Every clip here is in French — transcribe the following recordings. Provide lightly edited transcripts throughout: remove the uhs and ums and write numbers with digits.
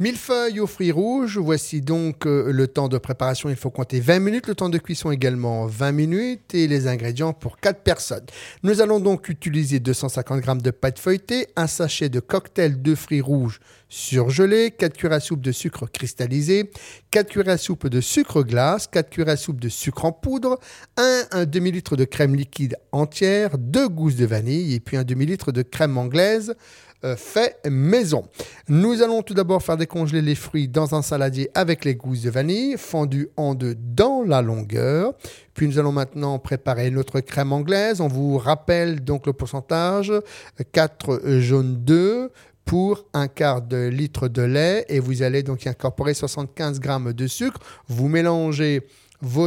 Millefeuille aux fruits rouges, voici donc le temps de préparation, il faut compter 20 minutes, le temps de cuisson également 20 minutes et les ingrédients pour 4 personnes. Nous allons donc utiliser 250 g de pâte feuilletée, un sachet de cocktail de fruits rouges surgelés, 4 cuillères à soupe de sucre cristallisé, 4 cuillères à soupe de sucre glace, 4 cuillères à soupe de sucre en poudre, un demi-litre de crème liquide entière, 2 gousses de vanille et puis un demi-litre de crème anglaise fait maison. Nous allons tout d'abord faire décongeler les fruits dans un saladier avec les gousses de vanille fendues en deux dans la longueur. Puis nous allons maintenant préparer notre crème anglaise. On vous rappelle donc le pourcentage, 4 jaunes d'œufs pour un quart de litre de lait et vous allez donc y incorporer 75 g de sucre. Vous mélangez vos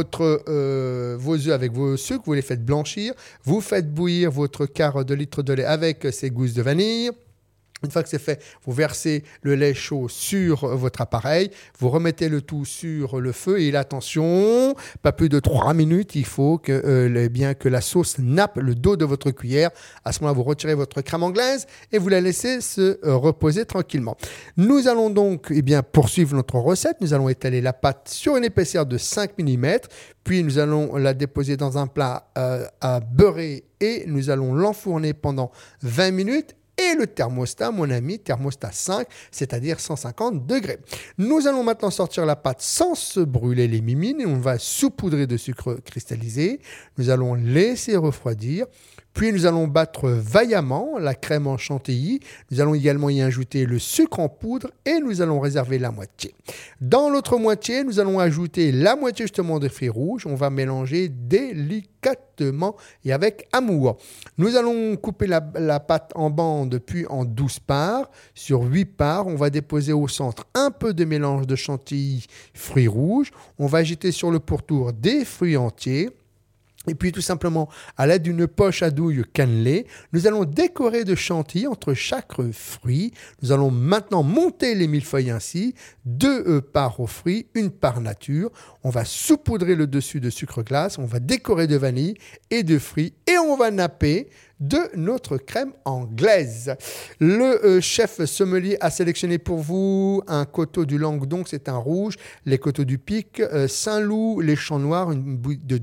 œufs avec vos sucres, vous les faites blanchir, vous faites bouillir votre quart de litre de lait avec ces gousses de vanille. Une fois que c'est fait, vous versez le lait chaud sur votre appareil, vous remettez le tout sur le feu et attention, pas plus de 3 minutes, il faut que la sauce nappe le dos de votre cuillère. À ce moment-là, vous retirez votre crème anglaise et vous la laissez se reposer tranquillement. Nous allons donc poursuivre notre recette. Nous allons étaler la pâte sur une épaisseur de 5 mm, puis nous allons la déposer dans un plat à beurrer et nous allons l'enfourner pendant 20 minutes. Et le thermostat, mon ami, thermostat 5, c'est-à-dire 150 degrés. Nous allons maintenant sortir la pâte sans se brûler les mimines et on va saupoudrer de sucre cristallisé. Nous allons laisser refroidir. Puis nous allons battre vaillamment la crème en chantilly. Nous allons également y ajouter le sucre en poudre et nous allons réserver la moitié. Dans l'autre moitié, nous allons ajouter la moitié justement de fruits rouges. On va mélanger délicatement et avec amour. Nous allons couper la pâte en bandes puis en 12 parts. Sur 8 parts, on va déposer au centre un peu de mélange de chantilly fruits rouges. On va agiter sur le pourtour des fruits entiers. Et puis tout simplement, à l'aide d'une poche à douille cannelée, nous allons décorer de chantilly entre chaque fruit. Nous allons maintenant monter les millefeuilles ainsi, 2 parts aux fruits, 1 part nature. On va saupoudrer le dessus de sucre glace, on va décorer de vanille et de fruits et on va napper de notre crème anglaise. Le chef sommelier a sélectionné pour vous un coteau du Languedoc, c'est un rouge, les coteaux du Pic, Saint-Loup, les Champs Noirs, une bouteille de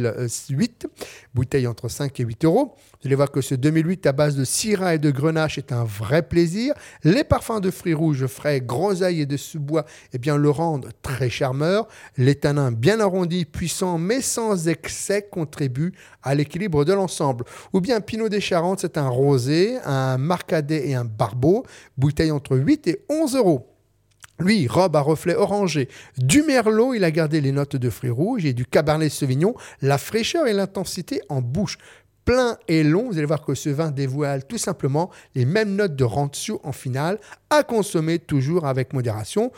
2008, bouteille entre 5 et 8 euros. Vous allez voir que ce 2008 à base de syrah et de grenache est un vrai plaisir. Les parfums de fruits rouges frais, groseille et de sous-bois le rendent très charmeur. Les tanins bien arrondis, puissants mais sans excès contribuent à l'équilibre de l'ensemble. Ou bien Pinot des Charentes, c'est un rosé, un marcadet et un barbeau, bouteille entre 8 et 11 euros. Lui, robe à reflets orangés. Du merlot, il a gardé les notes de fruits rouges et du cabernet sauvignon, la fraîcheur et l'intensité en bouche. Plein et long, vous allez voir que ce vin dévoile tout simplement les mêmes notes de rancio en finale, à consommer toujours avec modération.